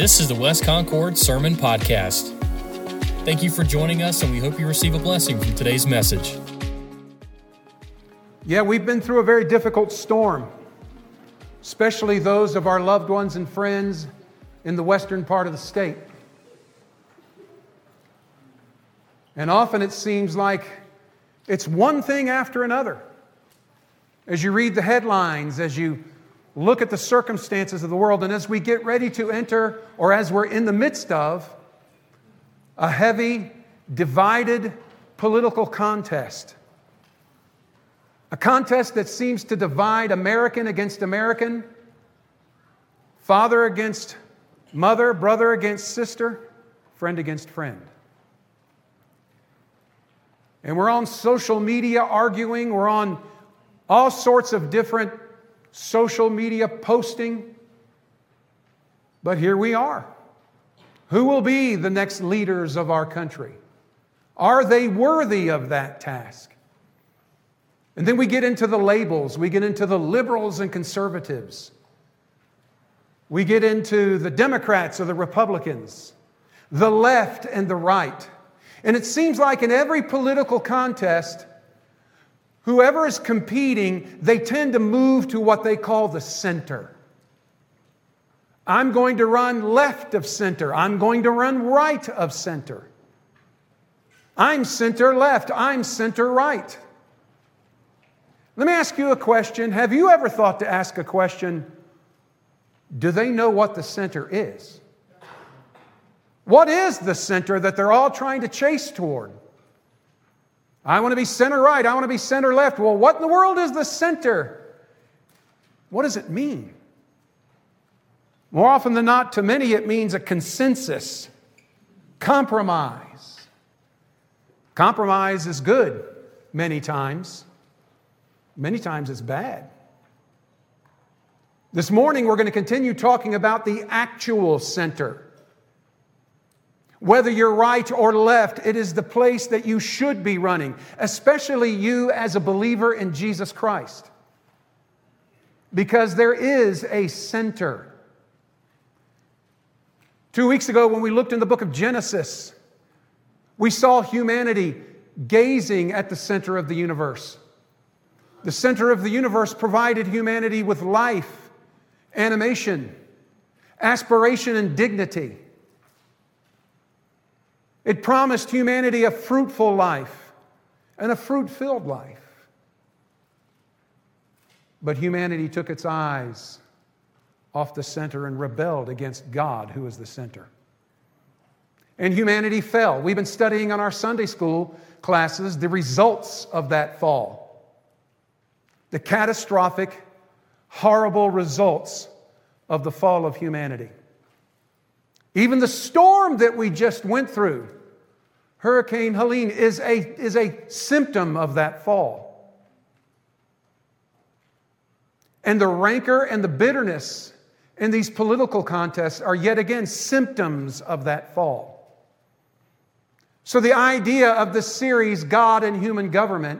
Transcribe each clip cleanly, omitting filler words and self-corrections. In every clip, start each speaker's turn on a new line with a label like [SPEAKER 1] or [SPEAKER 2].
[SPEAKER 1] This is the West Concord Sermon Podcast. Thank you for joining us, and we hope you receive a blessing from today's message.
[SPEAKER 2] Yeah, we've been through a very difficult storm, especially those of our loved ones and friends in the western part of the state. And often it seems like it's one thing after another. As you read the headlines, as you look at the circumstances of the world, and as we get ready to enter, or as we're in the midst of, a heavy, divided political contest. A contest that seems to divide American against American, father against mother, brother against sister, friend against friend. And we're on social media arguing, we're on all sorts of different social media posting. But here we are. Who will be the next leaders of our country? Are they worthy of that task? And then we get into the labels. We get into the liberals and conservatives. We get into the Democrats or the Republicans, the left and the right. And it seems like in every political contest, whoever is competing, they tend to move to what they call the center. I'm going to run left of center. I'm going to run right of center. I'm center left. I'm center right. Let me ask you a question. Have you ever thought to ask a question, do they know what the center is? What is the center that they're all trying to chase toward? I want to be center right. I want to be center left. Well, what in the world is the center? What does it mean? More often than not, to many, it means a consensus, compromise. Compromise is good many times. Many times it's bad. This morning, we're going to continue talking about the actual center. Whether you're right or left, it is the place that you should be running, especially you as a believer in Jesus Christ. Because there is a center. 2 weeks ago, when we looked in the book of Genesis, we saw humanity gazing at the center of the universe. The center of the universe provided humanity with life, animation, aspiration, and dignity. It promised humanity a fruitful life and a fruit-filled life. But humanity took its eyes off the center and rebelled against God, who is the center. And humanity fell. We've been studying on our Sunday school classes the results of that fall. The catastrophic, horrible results of the fall of humanity. Even the storm that we just went through, Hurricane Helene, is a symptom of that fall. And the rancor and the bitterness in these political contests are yet again symptoms of that fall. So the idea of this series, God and Human Government,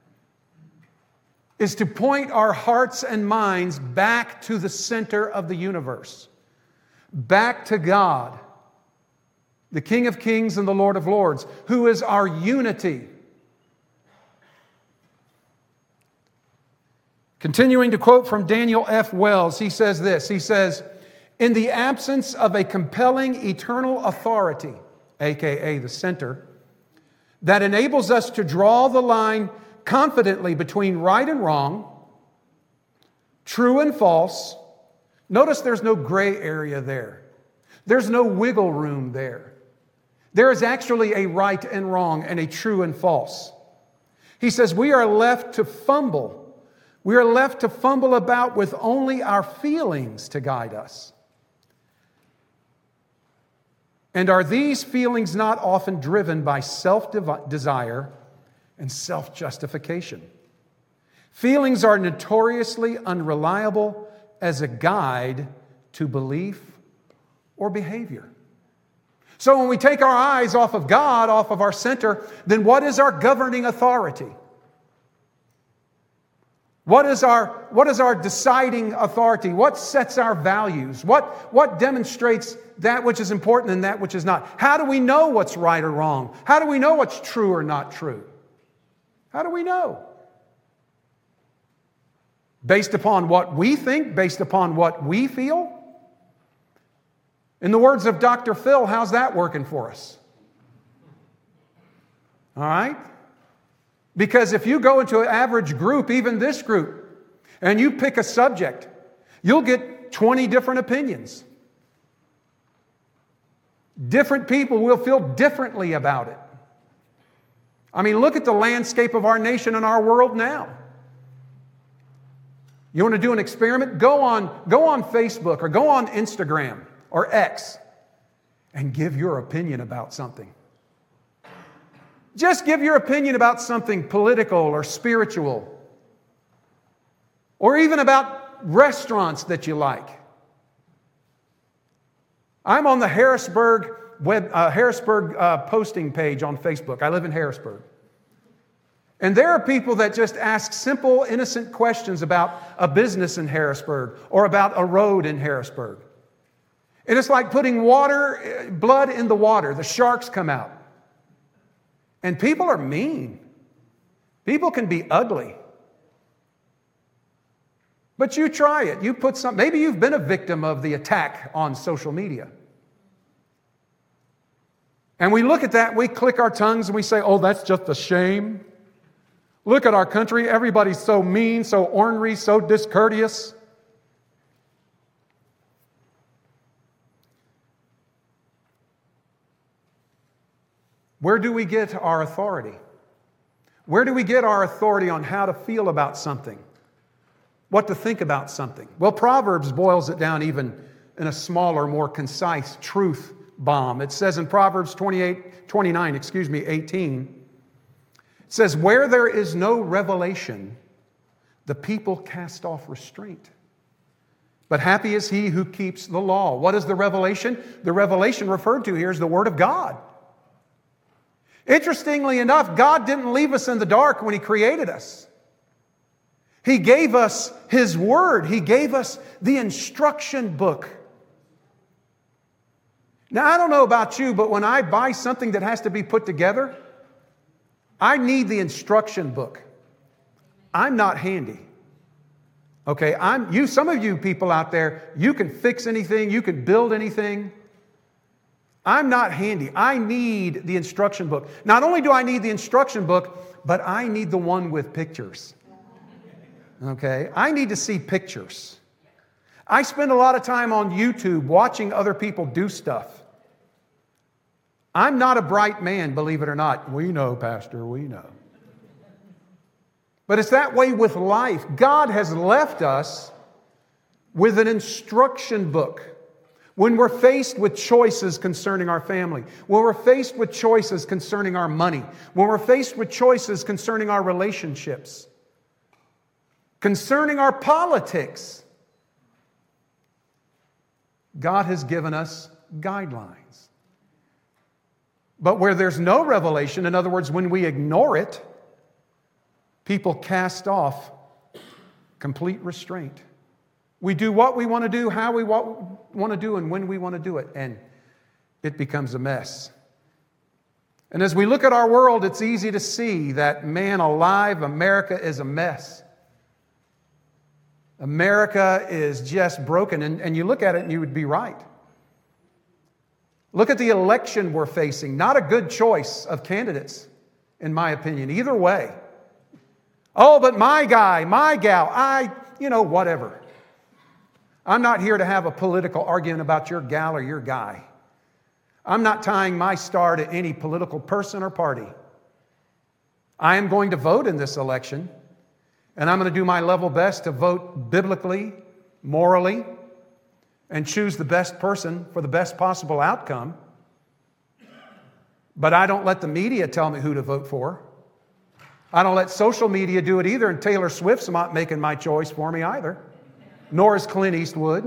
[SPEAKER 2] is to point our hearts and minds back to the center of the universe. Back to God, the King of Kings and the Lord of Lords, who is our unity. Continuing to quote from Daniel F. Wells, he says this. He says, "In the absence of a compelling eternal authority, aka the center, that enables us to draw the line confidently between right and wrong, true and false." Notice there's no gray area there. There's no wiggle room there. There is actually a right and wrong and a true and false. He says we are left to fumble. We are left to fumble about with only our feelings to guide us. And are these feelings not often driven by self-desire and self-justification? Feelings are notoriously unreliable as a guide to belief or behavior. So when we take our eyes off of God, off of our center, then what is our governing authority? What is our deciding authority? What sets our values? What demonstrates that which is important and that which is not? How do we know what's right or wrong? How do we know what's true or not true? How do we know? Based upon what we think? Based upon what we feel? In the words of Dr. Phil, how's that working for us? All right? Because if you go into an average group, even this group, and you pick a subject, you'll get 20 different opinions. Different people will feel differently about it. I mean, look at the landscape of our nation and our world now. You want to do an experiment? Go on Facebook or go on Instagram or X and give your opinion about something. Just give your opinion about something political or spiritual, or even about restaurants that you like. I'm on the Harrisburg posting page on Facebook. I live in Harrisburg. And there are people that just ask simple, innocent questions about a business in Harrisburg or about a road in Harrisburg. And it's like putting blood in the water. The sharks come out. And people are mean. People can be ugly. But you try it. You put some. Maybe you've been a victim of the attack on social media. And we look at that, we click our tongues and we say, oh, that's just a shame. Look at our country. Everybody's so mean, so ornery, so discourteous. Where do we get our authority? Where do we get our authority on how to feel about something? What to think about something? Well, Proverbs boils it down even in a smaller, more concise truth bomb. It says in Proverbs 18, it says, where there is no revelation, the people cast off restraint. But happy is he who keeps the law. What is the revelation? The revelation referred to here is the Word of God. Interestingly enough, God didn't leave us in the dark when He created us. He gave us His Word. He gave us the instruction book. Now, I don't know about you, but when I buy something that has to be put together, I need the instruction book. I'm not handy. Okay, some of you people out there, you can fix anything, you can build anything. I'm not handy. I need the instruction book. Not only do I need the instruction book, but I need the one with pictures. Okay? I need to see pictures. I spend a lot of time on YouTube watching other people do stuff. I'm not a bright man, believe it or not. We know, Pastor, we know. But it's that way with life. God has left us with an instruction book. When we're faced with choices concerning our family, when we're faced with choices concerning our money, when we're faced with choices concerning our relationships, concerning our politics, God has given us guidelines. But where there's no revelation, in other words, when we ignore it, people cast off complete restraint. We do what we want to do, how we want to do, and when we want to do it. And it becomes a mess. And as we look at our world, it's easy to see that, man alive, America is a mess. America is just broken. And you look at it and you would be right. Look at the election we're facing. Not a good choice of candidates, in my opinion, either way. Oh, but my guy, my gal, whatever. I'm not here to have a political argument about your gal or your guy. I'm not tying my star to any political person or party. I am going to vote in this election, and I'm going to do my level best to vote biblically, morally, and choose the best person for the best possible outcome. But I don't let the media tell me who to vote for. I don't let social media do it either, and Taylor Swift's not making my choice for me either. Nor is Clint Eastwood.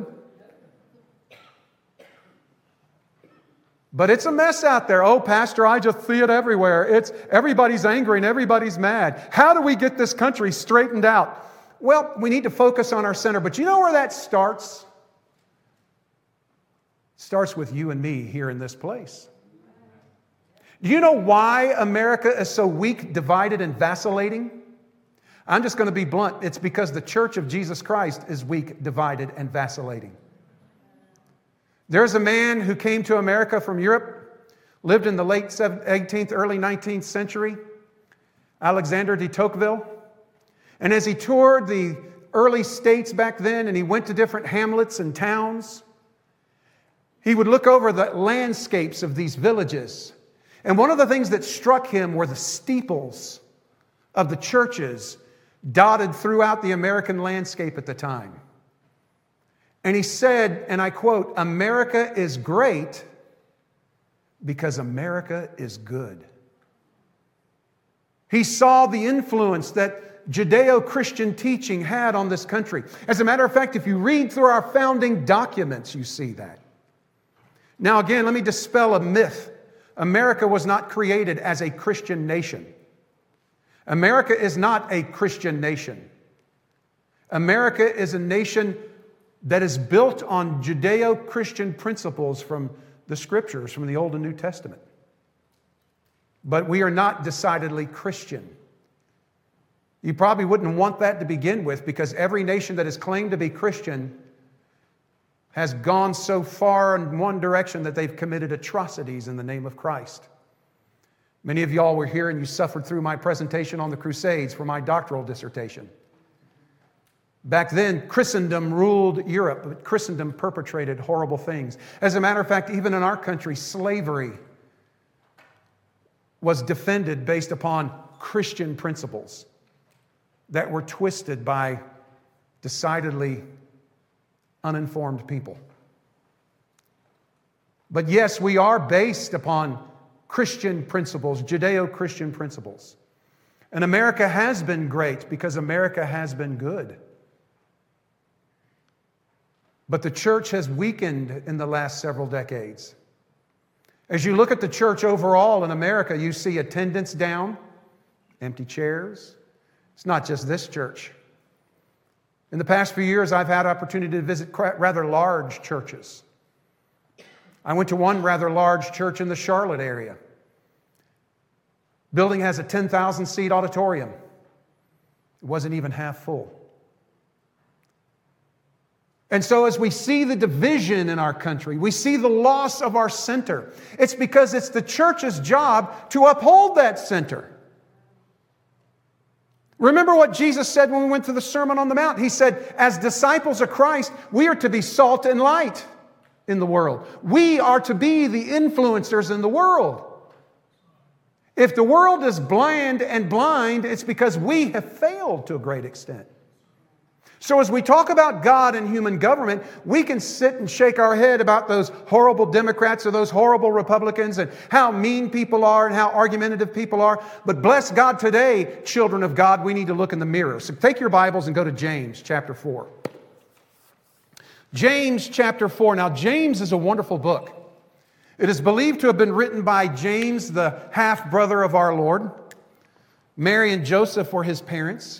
[SPEAKER 2] But it's a mess out there. Oh, Pastor, I just see it everywhere. Everybody's angry and everybody's mad. How do we get this country straightened out? Well, we need to focus on our center. But you know where that starts? It starts with you and me here in this place. Do you know why America is so weak, divided, and vacillating? I'm just going to be blunt. It's because the Church of Jesus Christ is weak, divided, and vacillating. There's a man who came to America from Europe, lived in the late 18th, early 19th century, Alexander de Tocqueville. And as he toured the early states back then, and he went to different hamlets and towns, he would look over the landscapes of these villages. And one of the things that struck him were the steeples of the churches dotted throughout the American landscape at the time. And he said, and I quote, "America is great because America is good." He saw the influence that Judeo-Christian teaching had on this country. As a matter of fact, if you read through our founding documents, you see that. Now again, let me dispel a myth. America was not created as a Christian nation. America is not a Christian nation. America is a nation that is built on Judeo-Christian principles from the Scriptures, from the Old and New Testament. But we are not decidedly Christian. You probably wouldn't want that to begin with, because every nation that has claimed to be Christian has gone so far in one direction that they've committed atrocities in the name of Christ. Many of y'all were here and you suffered through my presentation on the Crusades for my doctoral dissertation. Back then, Christendom ruled Europe, but Christendom perpetrated horrible things. As a matter of fact, even in our country, slavery was defended based upon Christian principles that were twisted by decidedly uninformed people. But yes, we are based upon Christian principles, Judeo-Christian principles. And America has been great because America has been good. But the church has weakened in the last several decades. As you look at the church overall in America, you see attendance down, empty chairs. It's not just this church. In the past few years, I've had opportunity to visit rather large churches. I went to one rather large church in the Charlotte area. Building has a 10,000-seat auditorium. It wasn't even half full. And so as we see the division in our country, we see the loss of our center. It's because it's the church's job to uphold that center. Remember what Jesus said when we went through the Sermon on the Mount. He said, as disciples of Christ, we are to be salt and light in the world. We are to be the influencers in the world. If the world is bland and blind, it's because we have failed to a great extent. So as we talk about God and human government, we can sit and shake our head about those horrible Democrats or those horrible Republicans and how mean people are and how argumentative people are. But bless God today, children of God, we need to look in the mirror. So take your Bibles and go to James chapter 4. James chapter 4. Now, James is a wonderful book. It is believed to have been written by James, the half-brother of our Lord. Mary and Joseph were his parents.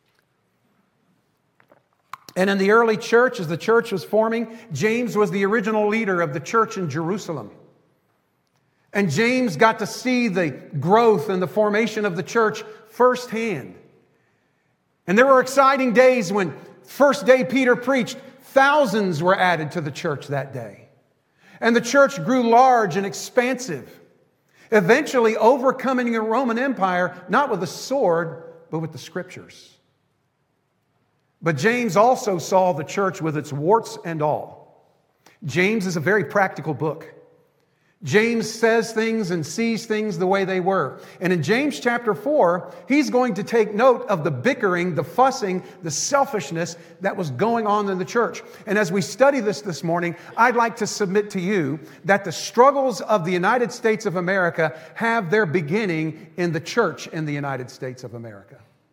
[SPEAKER 2] And in the early church, as the church was forming, James was the original leader of the church in Jerusalem. And James got to see the growth and the formation of the church firsthand. And there were exciting days when first day Peter preached, thousands were added to the church that day. And the church grew large and expansive, eventually overcoming the Roman Empire, not with the sword, but with the Scriptures. But James also saw the church with its warts and all. James is a very practical book. James says things and sees things the way they were. And in James chapter 4, he's going to take note of the bickering, the fussing, the selfishness that was going on in the church. And as we study this morning, I'd like to submit to you that the struggles of the United States of America have their beginning in the church in the United States of America.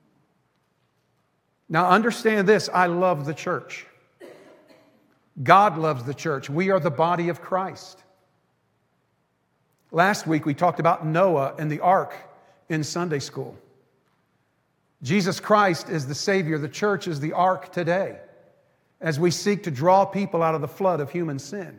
[SPEAKER 2] Now understand this, I love the church. God loves the church. We are the body of Christ. Last week we talked about Noah and the ark in Sunday school. Jesus Christ is the Savior. The church is the ark today as we seek to draw people out of the flood of human sin.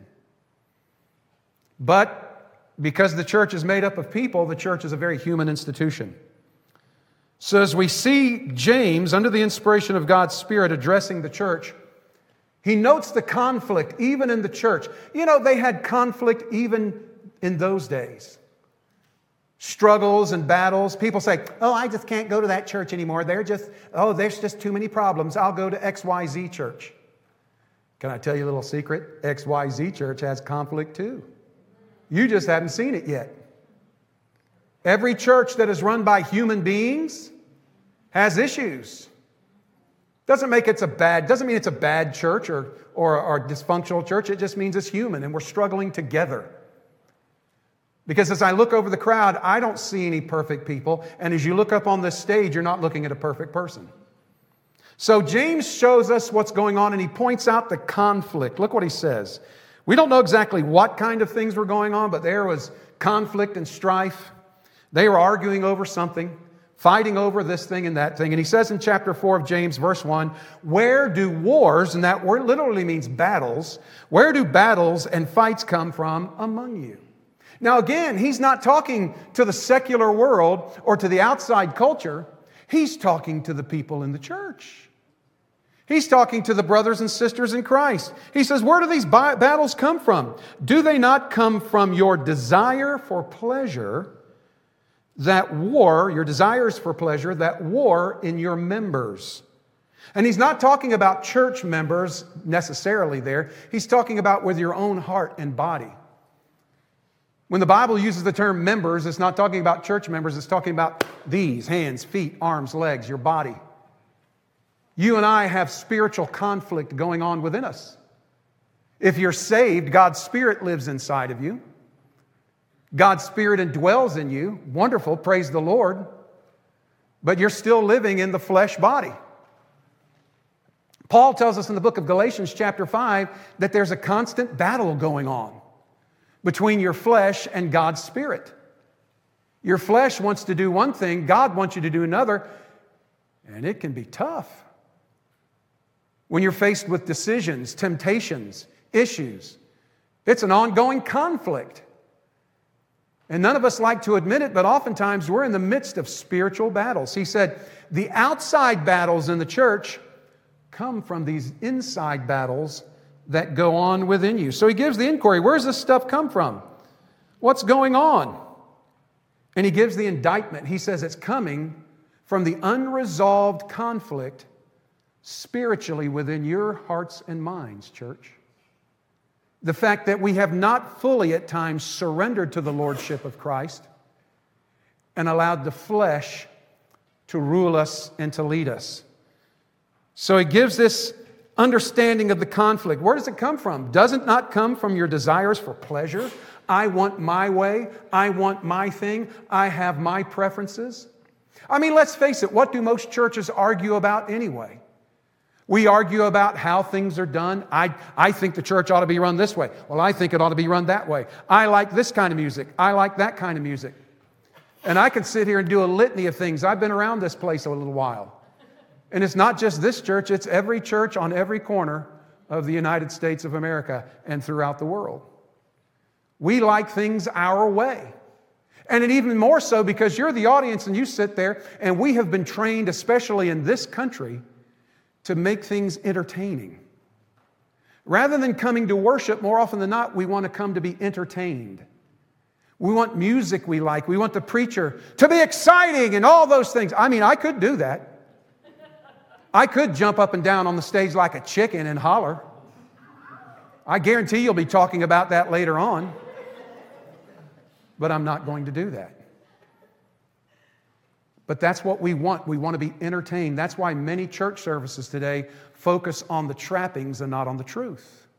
[SPEAKER 2] But because the church is made up of people, the church is a very human institution. So as we see James, under the inspiration of God's Spirit, addressing the church, he notes the conflict even in the church. You know, they had conflict even in those days. Struggles and battles. People say, oh, I just can't go to that church anymore. There's just too many problems. I'll go to XYZ church. Can I tell you a little secret? XYZ church has conflict too. You just haven't seen it yet. Every church that is run by human beings has issues. Doesn't mean it's a bad church or a dysfunctional church. It just means it's human and we're struggling together. Because as I look over the crowd, I don't see any perfect people. And as you look up on this stage, you're not looking at a perfect person. So James shows us what's going on and he points out the conflict. Look what he says. We don't know exactly what kind of things were going on, but there was conflict and strife. They were arguing over something, fighting over this thing and that thing. And he says in chapter 4 of James, verse 1, where do wars, and that word literally means battles, where do battles and fights come from among you? Now again, he's not talking to the secular world or to the outside culture. He's talking to the people in the church. He's talking to the brothers and sisters in Christ. He says, where do these battles come from? Do they not come from your desire for pleasure, your desires for pleasure that war in your members? And he's not talking about church members necessarily there. He's talking about with your own heart and body. When the Bible uses the term members, it's not talking about church members. It's talking about these, hands, feet, arms, legs, your body. You and I have spiritual conflict going on within us. If you're saved, God's Spirit lives inside of you. God's Spirit indwells in you. Wonderful, praise the Lord. But you're still living in the flesh body. Paul tells us in the book of Galatians chapter 5 that there's a constant battle going on between your flesh and God's Spirit. Your flesh wants to do one thing, God wants you to do another, and it can be tough. When you're faced with decisions, temptations, issues, it's an ongoing conflict. And none of us like to admit it, but oftentimes we're in the midst of spiritual battles. He said, the outside battles in the church come from these inside battles that go on within you. So he gives the inquiry, where's this stuff come from? What's going on? And he gives the indictment. He says it's coming from the unresolved conflict spiritually within your hearts and minds, church. The fact that we have not fully at times surrendered to the lordship of Christ and allowed the flesh to rule us and to lead us. So he gives this understanding of the conflict. Where does it come from? Does it not come from your desires for pleasure? I want my way. I want my thing. I have my preferences. I mean, let's face it. What do most churches argue about anyway? We argue about how things are done. I think the church ought to be run this way. Well, I think it ought to be run that way. I like this kind of music. I like that kind of music. And I can sit here and do a litany of things. I've been around this place a little while. And it's not just this church, it's every church on every corner of the United States of America and throughout the world. We like things our way. And it even more so because you're the audience and you sit there, and we have been trained, especially in this country, to make things entertaining. Rather than coming to worship, more often than not, we want to come to be entertained. We want music we like. We want the preacher to be exciting and all those things. I mean, I could do that. I could jump up and down on the stage like a chicken and holler. I guarantee you'll be talking about that later on. But I'm not going to do that. But that's what we want. We want to be entertained. That's why many church services today focus on the trappings and not on the truth.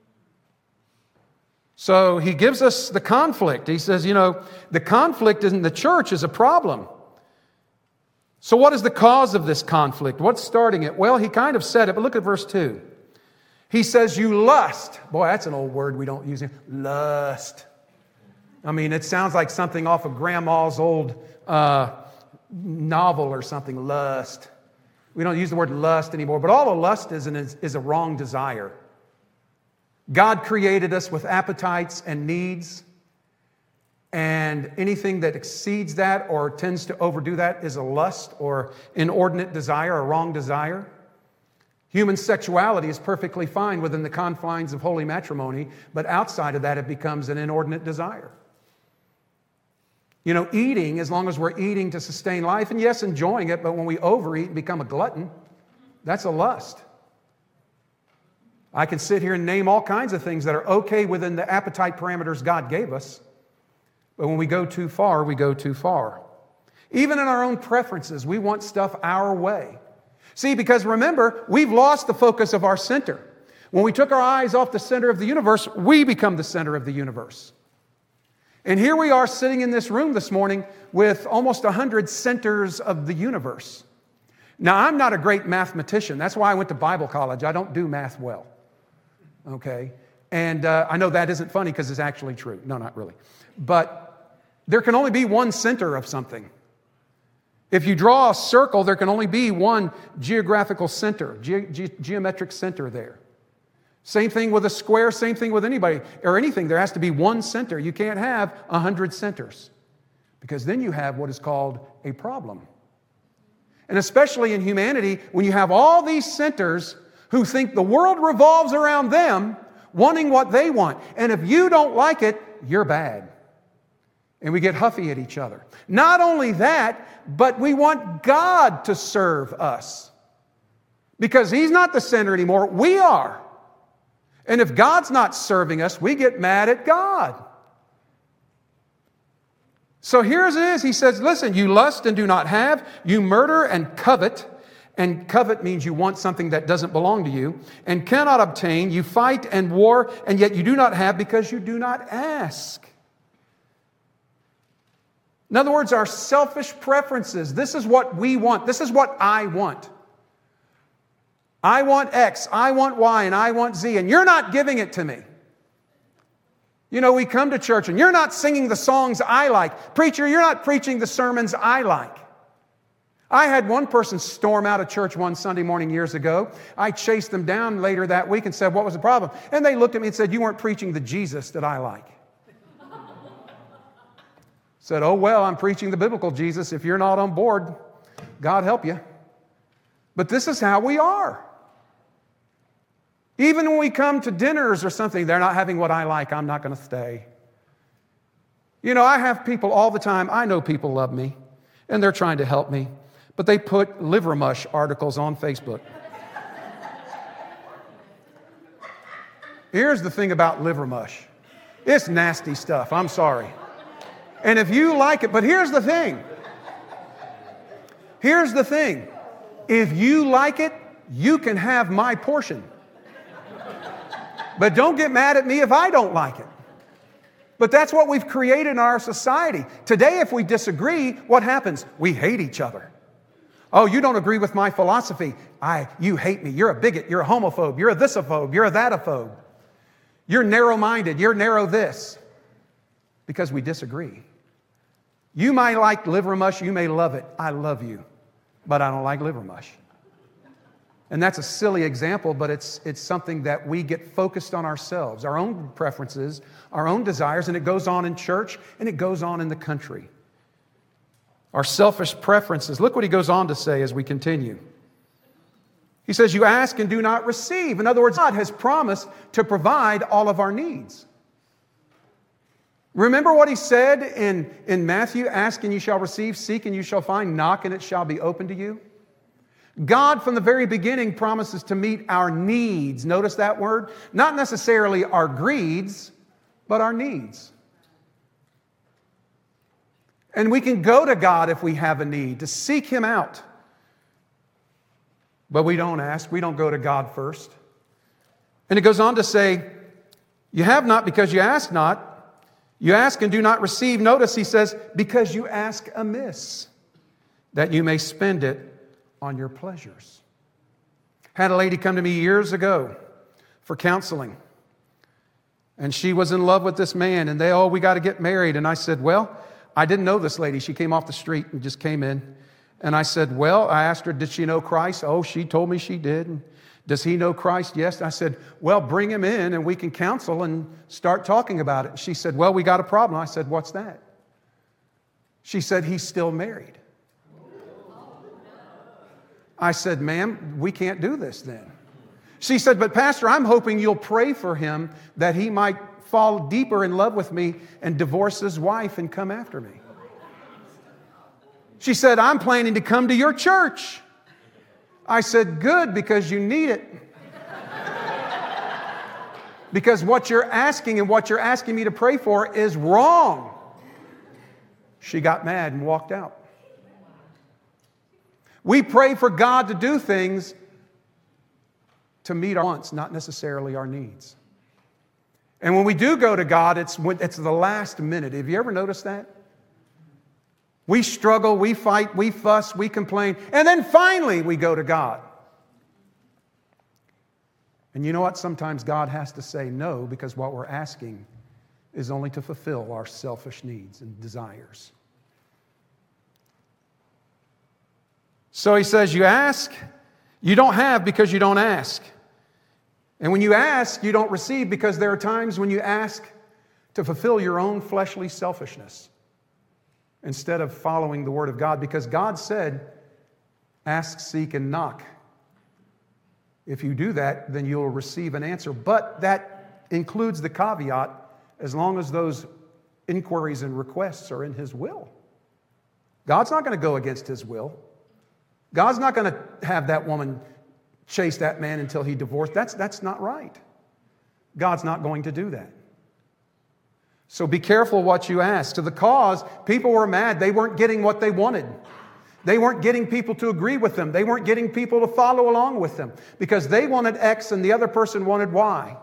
[SPEAKER 2] So he gives us the conflict. He says, the conflict in the church is a problem. So what is the cause of this conflict? What's starting it? Well, he kind of said it, but look at verse 2. He says, you lust. Boy, that's an old word we don't use here. Lust. I mean, it sounds like something off of Grandma's old novel or something, lust. We don't use the word lust anymore, but all a lust is a wrong desire. God created us with appetites and needs, and anything that exceeds that or tends to overdo that is a lust or inordinate desire, a wrong desire. Human sexuality is perfectly fine within the confines of holy matrimony, but outside of that it becomes an inordinate desire. You know, eating, as long as we're eating to sustain life, and yes, enjoying it, but when we overeat and become a glutton, that's a lust. I can sit here and name all kinds of things that are okay within the appetite parameters God gave us, but when we go too far, we go too far. Even in our own preferences, we want stuff our way. See, because remember, we've lost the focus of our center. When we took our eyes off the center of the universe, we become the center of the universe. And here we are sitting in this room this morning with almost 100 centers of the universe. Now, I'm not a great mathematician. That's why I went to Bible college. I don't do math well. Okay? And I know that isn't funny because it's actually true. No, not really. But there can only be one center of something. If you draw a circle, there can only be one geographical center, geometric center there. Same thing with a square, same thing with anybody or anything. There has to be one center. You can't have 100 centers because then you have what is called a problem. And especially in humanity, when you have all these centers who think the world revolves around them, wanting what they want. And if you don't like it, you're bad. And we get huffy at each other. Not only that, but we want God to serve us. Because He's not the center anymore, we are. And if God's not serving us, we get mad at God. So here it is. He says, listen, you lust and do not have, you murder and covet. And covet means you want something that doesn't belong to you. And cannot obtain, you fight and war, and yet you do not have because you do not ask. In other words, our selfish preferences. This is what we want. This is what I want. I want X, I want Y, and I want Z, and you're not giving it to me. You know, we come to church and you're not singing the songs I like. Preacher, you're not preaching the sermons I like. I had one person storm out of church one Sunday morning years ago. I chased them down later that week and said, what was the problem? And they looked at me and said, you weren't preaching the Jesus that I like. Said, oh, well, I'm preaching the biblical Jesus. If you're not on board, God help you. But this is how we are. Even when we come to dinners or something, they're not having what I like, I'm not going to stay. You know, I have people all the time, I know people love me, and they're trying to help me, but they put liver mush articles on Facebook. Here's the thing about liver mush. It's nasty stuff, I'm sorry. And if you like it, but here's the thing. Here's the thing. If you like it, you can have my portion. But don't get mad at me if I don't like it. But that's what we've created in our society. Today, if we disagree, what happens? We hate each other. Oh, you don't agree with my philosophy. You hate me. You're a bigot. You're a homophobe. You're a thisophobe. You're a thatophobe. You're narrow-minded. You're narrow this. Because we disagree. You might like liver mush. You may love it. I love you. But I don't like liver mush. And that's a silly example, but it's something that we get focused on ourselves, our own preferences, our own desires, and it goes on in church and it goes on in the country. Our selfish preferences. Look what he goes on to say as we continue. He says, you ask and do not receive. In other words, God has promised to provide all of our needs. Remember what he said in Matthew, ask and you shall receive, seek and you shall find, knock and it shall be open to you. God from the very beginning promises to meet our needs. Notice that word? Not necessarily our greeds, but our needs. And we can go to God if we have a need, to seek Him out. But we don't ask. We don't go to God first. And it goes on to say, you have not because you ask not. You ask and do not receive. Notice he says, because you ask amiss, that you may spend it on your pleasures. Had a lady come to me years ago for counseling. And she was in love with this man. And we got to get married. And I said, well, I didn't know this lady. She came off the street and just came in. And I said, well, I asked her, did she know Christ? Oh, she told me she did. And does he know Christ? Yes. I said, well, bring him in and we can counsel and start talking about it. She said, well, we got a problem. I said, what's that? She said, he's still married. I said, ma'am, we can't do this then. She said, but Pastor, I'm hoping you'll pray for him that he might fall deeper in love with me and divorce his wife and come after me. She said, I'm planning to come to your church. I said, good, because you need it. Because what you're asking and what you're asking me to pray for is wrong. She got mad and walked out. We pray for God to do things to meet our wants, not necessarily our needs. And when we do go to God, it's the last minute. Have you ever noticed that? We struggle, we fight, we fuss, we complain, and then finally we go to God. And you know what? Sometimes God has to say no, because what we're asking is only to fulfill our selfish needs and desires. So he says, you ask, you don't have because you don't ask. And when you ask, you don't receive, because there are times when you ask to fulfill your own fleshly selfishness instead of following the Word of God, because God said, ask, seek, and knock. If you do that, then you'll receive an answer. But that includes the caveat, as long as those inquiries and requests are in His will. God's not going to go against His will. God's not going to have that woman chase that man until he divorced. That's not right. God's not going to do that. So be careful what you ask. To the cause, people were mad. They weren't getting what they wanted. They weren't getting people to agree with them. They weren't getting people to follow along with them because they wanted X and the other person wanted Y.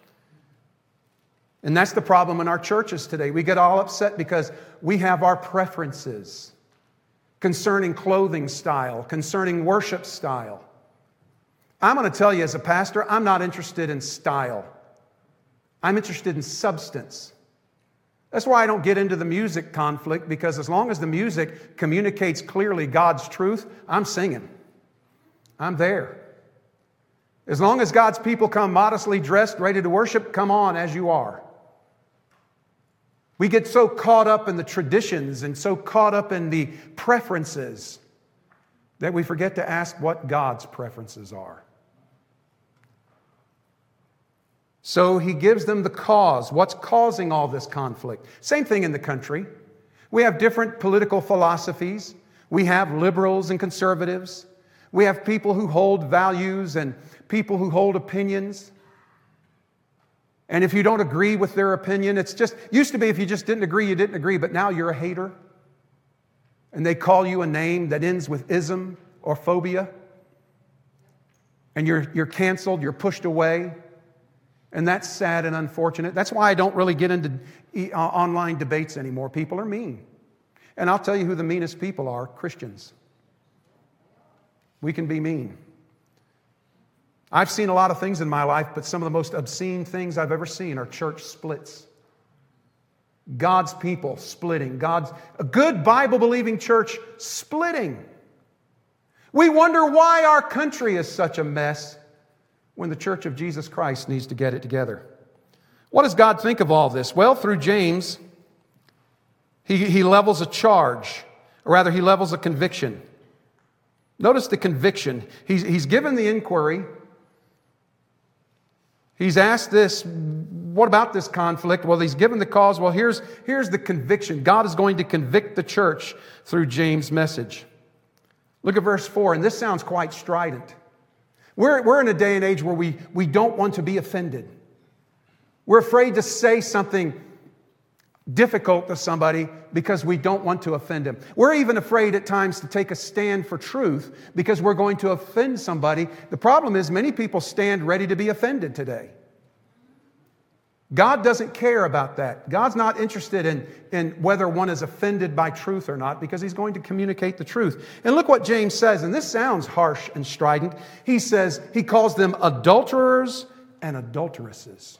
[SPEAKER 2] And that's the problem in our churches today. We get all upset because we have our preferences concerning clothing style, concerning worship style. I'm going to tell you as a pastor, I'm not interested in style. I'm interested in substance. That's why I don't get into the music conflict, because as long as the music communicates clearly God's truth, I'm singing. I'm there. As long as God's people come modestly dressed, ready to worship, come on as you are. We get so caught up in the traditions and so caught up in the preferences that we forget to ask what God's preferences are. So he gives them the cause. What's causing all this conflict? Same thing in the country. We have different political philosophies. We have liberals and conservatives. We have people who hold values and people who hold opinions. And if you don't agree with their opinion, it's just, used to be if you just didn't agree, you didn't agree, but now you're a hater. And they call you a name that ends with ism or phobia. And you're canceled, you're pushed away. And that's sad and unfortunate. That's why I don't really get into online debates anymore. People are mean. And I'll tell you who the meanest people are: Christians. We can be mean. I've seen a lot of things in my life, but some of the most obscene things I've ever seen are church splits. God's people splitting. A good Bible-believing church splitting. We wonder why our country is such a mess when the Church of Jesus Christ needs to get it together. What does God think of all this? Well, through James, he levels a charge, or rather he levels a conviction. Notice the conviction. He's given the inquiry. He's asked this, what about this conflict? Well, he's given the cause. Well, here's the conviction. God is going to convict the church through James' message. Look at verse 4, and this sounds quite strident. We're in a day and age where we don't want to be offended. We're afraid to say something difficult to somebody because we don't want to offend him. We're even afraid at times to take a stand for truth because we're going to offend somebody. The problem is many people stand ready to be offended today. God doesn't care about that. God's not interested in whether one is offended by truth or not, because He's going to communicate the truth. And look what James says, and this sounds harsh and strident. He says, he calls them adulterers and adulteresses.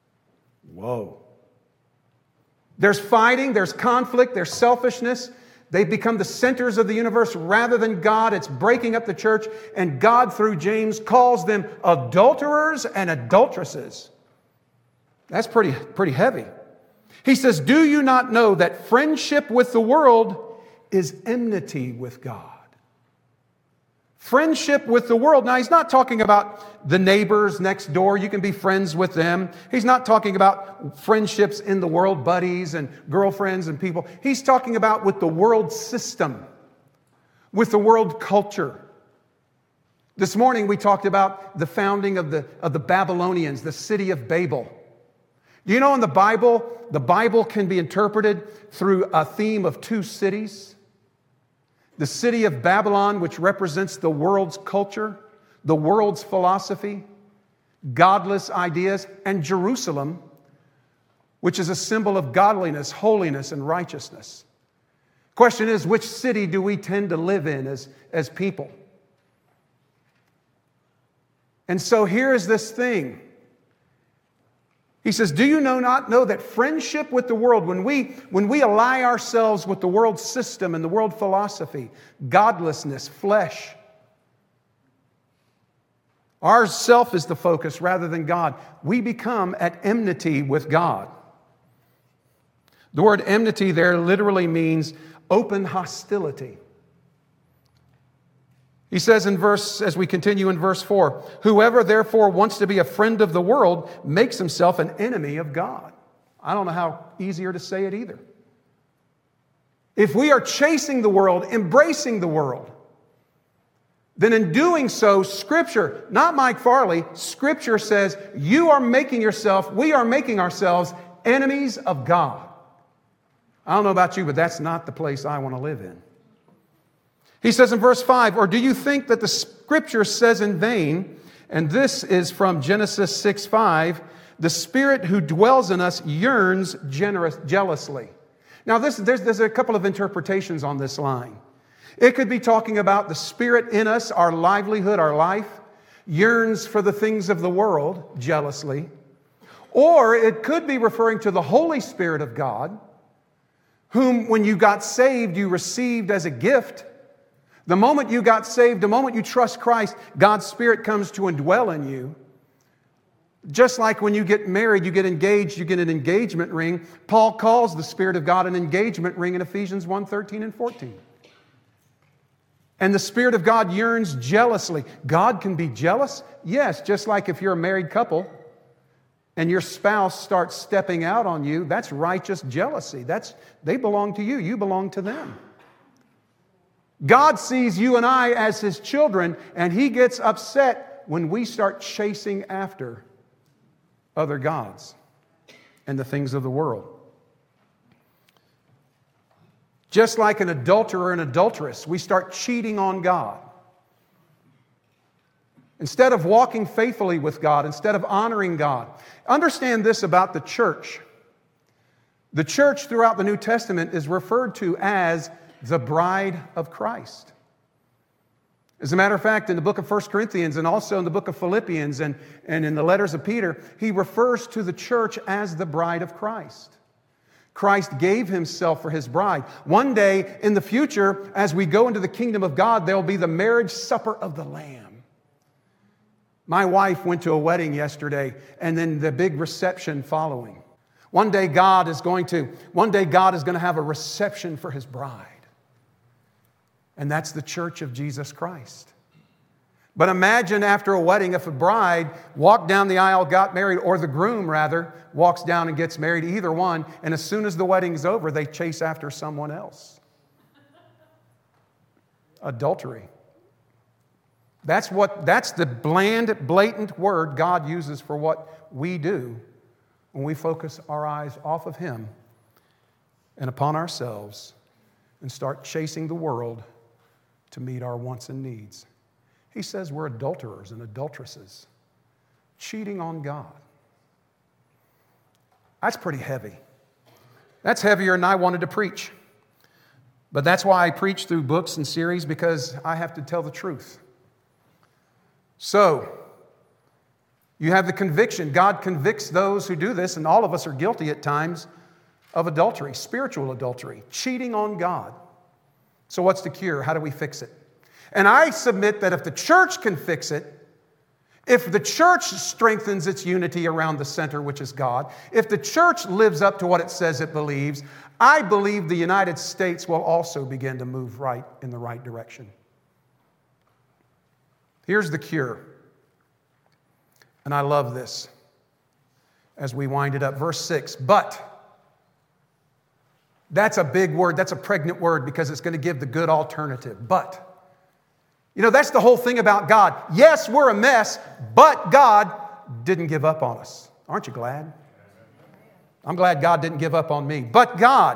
[SPEAKER 2] Whoa. There's fighting, there's conflict, there's selfishness. They've become the centers of the universe rather than God. It's breaking up the church. And God, through James, calls them adulterers and adulteresses. That's pretty heavy. He says, do you not know that friendship with the world is enmity with God? Friendship with the world. Now, he's not talking about the neighbors next door. You can be friends with them. He's not talking about friendships in the world, buddies and girlfriends and people. He's talking about with the world system, with the world culture. This morning we talked about the founding of the Babylonians, the city of Babel. Do you know in the Bible can be interpreted through a theme of two cities? The city of Babylon, which represents the world's culture, the world's philosophy, godless ideas, and Jerusalem, which is a symbol of godliness, holiness, and righteousness. Question is, which city do we tend to live in as people? And so here is this thing. He says, do you not know that friendship with the world, when we ally ourselves with the world system and the world philosophy, godlessness, flesh, our self is the focus rather than God, we become at enmity with God. The word enmity there literally means open hostility. He says as we continue in verse 4, whoever therefore wants to be a friend of the world makes himself an enemy of God. I don't know how easier to say it either. If we are chasing the world, embracing the world, then in doing so, Scripture, not Mike Farley, Scripture says we are making ourselves enemies of God. I don't know about you, but that's not the place I want to live in. He says in verse 5, or do you think that the Scripture says in vain, and this is from Genesis 6:5, the Spirit who dwells in us yearns jealously. Now there's a couple of interpretations on this line. It could be talking about the Spirit in us, our livelihood, our life, yearns for the things of the world jealously. Or it could be referring to the Holy Spirit of God, whom when you got saved, you received as a gift. The moment you got saved, the moment you trust Christ, God's Spirit comes to indwell in you. Just like when you get married, you get engaged, you get an engagement ring. Paul calls the Spirit of God an engagement ring in Ephesians 1:13 and 14. And the Spirit of God yearns jealously. God can be jealous? Yes, just like if you're a married couple and your spouse starts stepping out on you, that's righteous jealousy. They belong to you, you belong to them. God sees you and I as His children, and He gets upset when we start chasing after other gods and the things of the world. Just like an adulterer and adulteress, we start cheating on God. Instead of walking faithfully with God, instead of honoring God. Understand this about the church. The church throughout the New Testament is referred to as the bride of Christ. As a matter of fact, in the book of 1 Corinthians and also in the book of Philippians and in the letters of Peter, he refers to the church as the bride of Christ. Christ gave Himself for His bride. One day in the future, as we go into the kingdom of God, there will be the marriage supper of the Lamb. My wife went to a wedding yesterday and then the big reception following. One day God is going to have a reception for His bride. And that's the church of Jesus Christ. But imagine after a wedding, if a bride walked down the aisle, got married, or the groom, rather, walks down and gets married, either one, and as soon as the wedding's over, they chase after someone else. Adultery. That's the bland, blatant word God uses for what we do when we focus our eyes off of Him and upon ourselves and start chasing the world to meet our wants and needs. He says we're adulterers and adulteresses, cheating on God. That's pretty heavy. That's heavier than I wanted to preach. But that's why I preach through books and series, because I have to tell the truth. So, you have the conviction. God convicts those who do this, and all of us are guilty at times of adultery, spiritual adultery, cheating on God. So what's the cure? How do we fix it? And I submit that if the church can fix it, if the church strengthens its unity around the center, which is God, if the church lives up to what it says it believes, I believe the United States will also begin to move right in the right direction. Here's the cure. And I love this as we wind it up. Verse 6, but. That's a big word. That's a pregnant word because it's going to give the good alternative. But. You know, that's the whole thing about God. Yes, we're a mess, but God didn't give up on us. Aren't you glad? I'm glad God didn't give up on me. But God.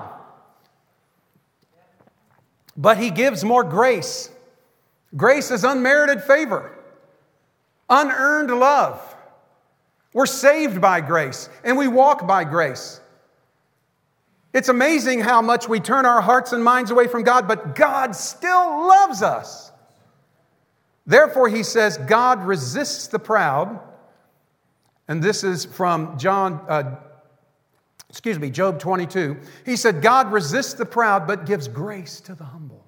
[SPEAKER 2] But He gives more grace. Grace is unmerited favor, unearned love. We're saved by grace, and we walk by grace. It's amazing how much we turn our hearts and minds away from God, but God still loves us. Therefore, He says, God resists the proud. And this is from Job 22. He said, God resists the proud, but gives grace to the humble.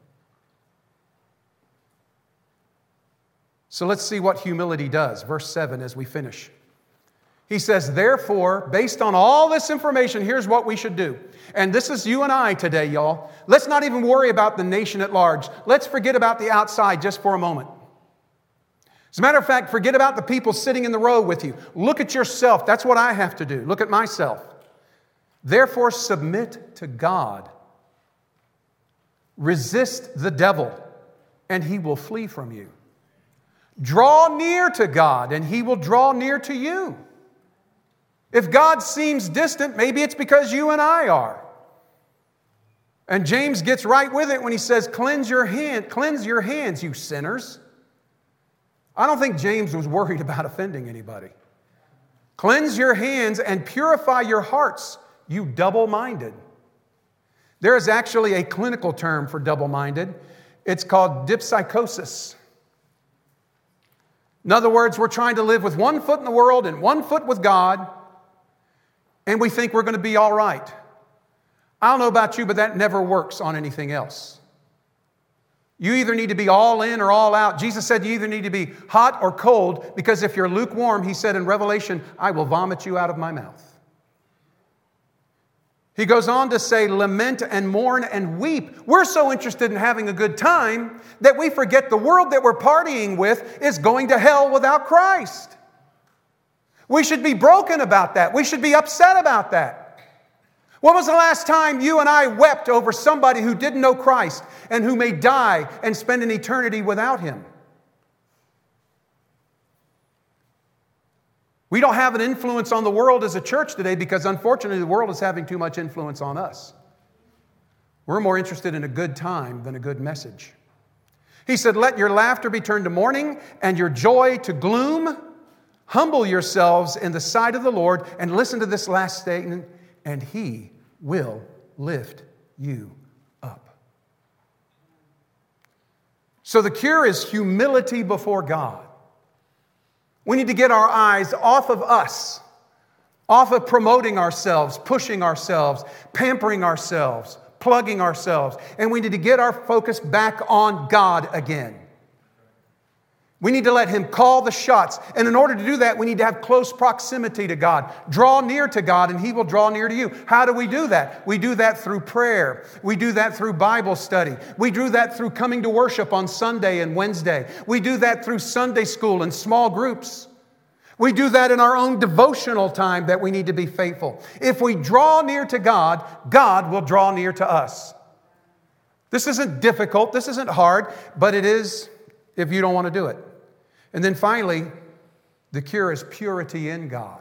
[SPEAKER 2] So let's see what humility does. Verse 7 as we finish. He says, therefore, based on all this information, here's what we should do. And this is you and I today, y'all. Let's not even worry about the nation at large. Let's forget about the outside just for a moment. As a matter of fact, forget about the people sitting in the row with you. Look at yourself. That's what I have to do. Look at myself. Therefore, submit to God. Resist the devil, and he will flee from you. Draw near to God, and He will draw near to you. If God seems distant, maybe it's because you and I are. And James gets right with it when he says, cleanse your hands, you sinners. I don't think James was worried about offending anybody. Cleanse your hands and purify your hearts, you double-minded. There is actually a clinical term for double-minded. It's called dipsychosis. In other words, we're trying to live with one foot in the world and one foot with God, and we think we're going to be all right. I don't know about you, but that never works on anything else. You either need to be all in or all out. Jesus said you either need to be hot or cold, because if you're lukewarm, He said in Revelation, I will vomit you out of my mouth. He goes on to say, lament and mourn and weep. We're so interested in having a good time that we forget the world that we're partying with is going to hell without Christ. We should be broken about that. We should be upset about that. When was the last time you and I wept over somebody who didn't know Christ and who may die and spend an eternity without Him? We don't have an influence on the world as a church today because, unfortunately, the world is having too much influence on us. We're more interested in a good time than a good message. He said, let your laughter be turned to mourning and your joy to gloom. Humble yourselves in the sight of the Lord, and listen to this last statement, and He will lift you up. So the cure is humility before God. We need to get our eyes off of us, off of promoting ourselves, pushing ourselves, pampering ourselves, plugging ourselves. And we need to get our focus back on God again. We need to let Him call the shots. And in order to do that, we need to have close proximity to God. Draw near to God and He will draw near to you. How do we do that? We do that through prayer. We do that through Bible study. We do that through coming to worship on Sunday and Wednesday. We do that through Sunday school and small groups. We do that in our own devotional time that we need to be faithful. If we draw near to God, God will draw near to us. This isn't difficult. This isn't hard, but it is if you don't want to do it. And then finally, the cure is purity in God.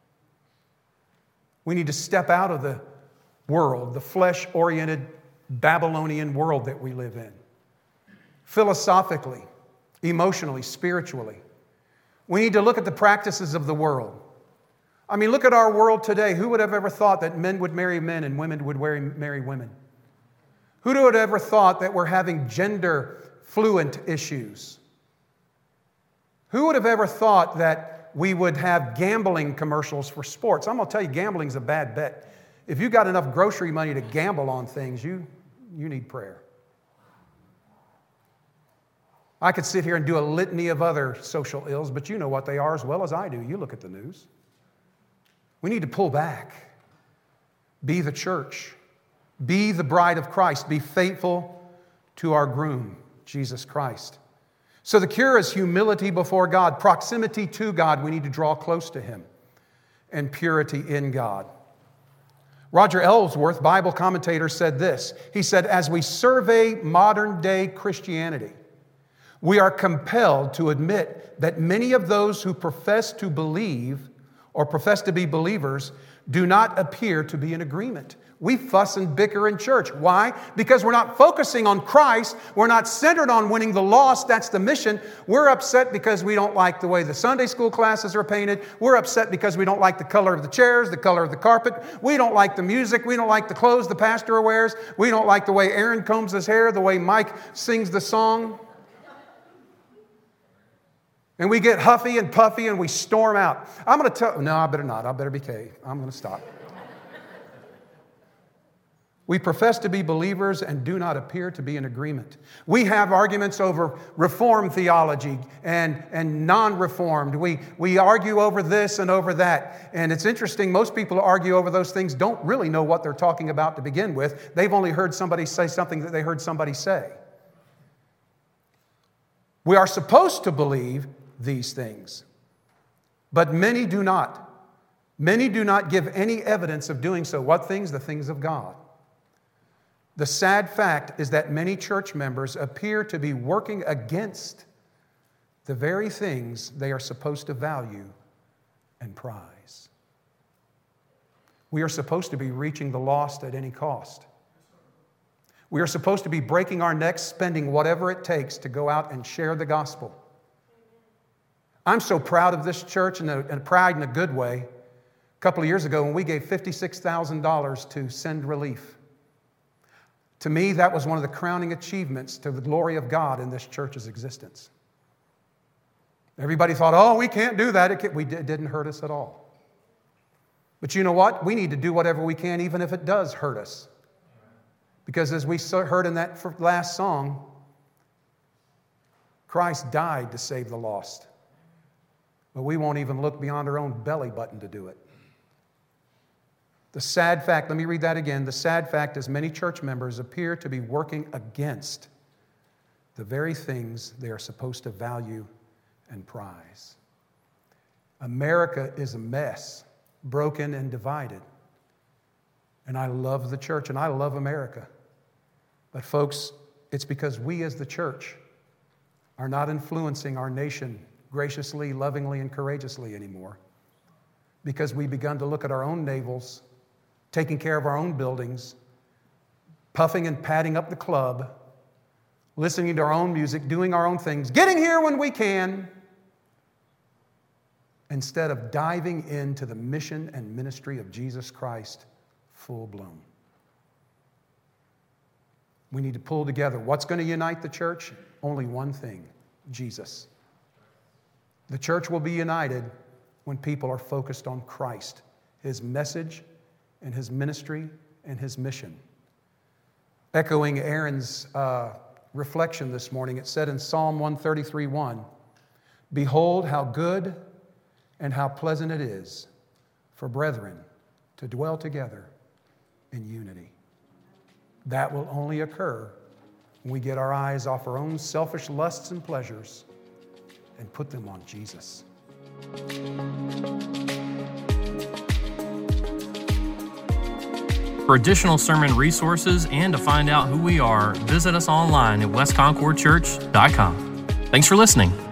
[SPEAKER 2] We need to step out of the world, the flesh-oriented Babylonian world that we live in. Philosophically, emotionally, spiritually. We need to look at the practices of the world. I mean, look at our world today. Who would have ever thought that men would marry men and women would marry women? Who would have ever thought that we're having gender fluent issues? Who would have ever thought that we would have gambling commercials for sports? I'm going to tell you, gambling's a bad bet. If you got enough grocery money to gamble on things, you need prayer. I could sit here and do a litany of other social ills, but you know what they are as well as I do. You look at the news. We need to pull back. Be the church. Be the bride of Christ. Be faithful to our groom, Jesus Christ. So the cure is humility before God, proximity to God. We need to draw close to Him, and purity in God. Roger Ellsworth, Bible commentator, said this. He said, as we survey modern day Christianity, we are compelled to admit that many of those who profess to believe or profess to be believers do not appear to be in agreement. We fuss and bicker in church. Why? Because we're not focusing on Christ. We're not centered on winning the lost. That's the mission. We're upset because we don't like the way the Sunday school classes are painted. We're upset because we don't like the color of the chairs, the color of the carpet. We don't like the music. We don't like the clothes the pastor wears. We don't like the way Aaron combs his hair, the way Mike sings the song. And we get huffy and puffy and we storm out. I'm going to tell... No, I better not. I better be caved. I'm going to stop. We profess to be believers and do not appear to be in agreement. We have arguments over Reformed theology and non-Reformed. We argue over this and over that. And it's interesting, most people who argue over those things don't really know what they're talking about to begin with. They've only heard somebody say something that they heard somebody say. We are supposed to believe these things, but many do not. Many do not give any evidence of doing so. What things? The things of God. The sad fact is that many church members appear to be working against the very things they are supposed to value and prize. We are supposed to be reaching the lost at any cost. We are supposed to be breaking our necks, spending whatever it takes to go out and share the gospel. I'm so proud of this church, and proud in a good way. A couple of years ago when we gave $56,000 to Send Relief. To me, that was one of the crowning achievements to the glory of God in this church's existence. Everybody thought, oh, we can't do that. It didn't hurt us at all. But you know what? We need to do whatever we can, even if it does hurt us. Because as we heard in that last song, Christ died to save the lost. But we won't even look beyond our own belly button to do it. The sad fact, let me read that again. The sad fact is many church members appear to be working against the very things they are supposed to value and prize. America is a mess, broken and divided. And I love the church and I love America. But folks, it's because we as the church are not influencing our nation graciously, lovingly, and courageously anymore. Because we've begun to look at our own navels, taking care of our own buildings, puffing and padding up the club, listening to our own music, doing our own things, getting here when we can, instead of diving into the mission and ministry of Jesus Christ full blown. We need to pull together. What's going to unite the church? Only one thing, Jesus. The church will be united when people are focused on Christ, His message, and His ministry, and His mission. Echoing Aaron's reflection this morning, it said in Psalm 133:1, "Behold how good and how pleasant it is for brethren to dwell together in unity." That will only occur when we get our eyes off our own selfish lusts and pleasures and put them on Jesus.
[SPEAKER 1] For additional sermon resources and to find out who we are, visit us online at westconcordchurch.com. Thanks for listening.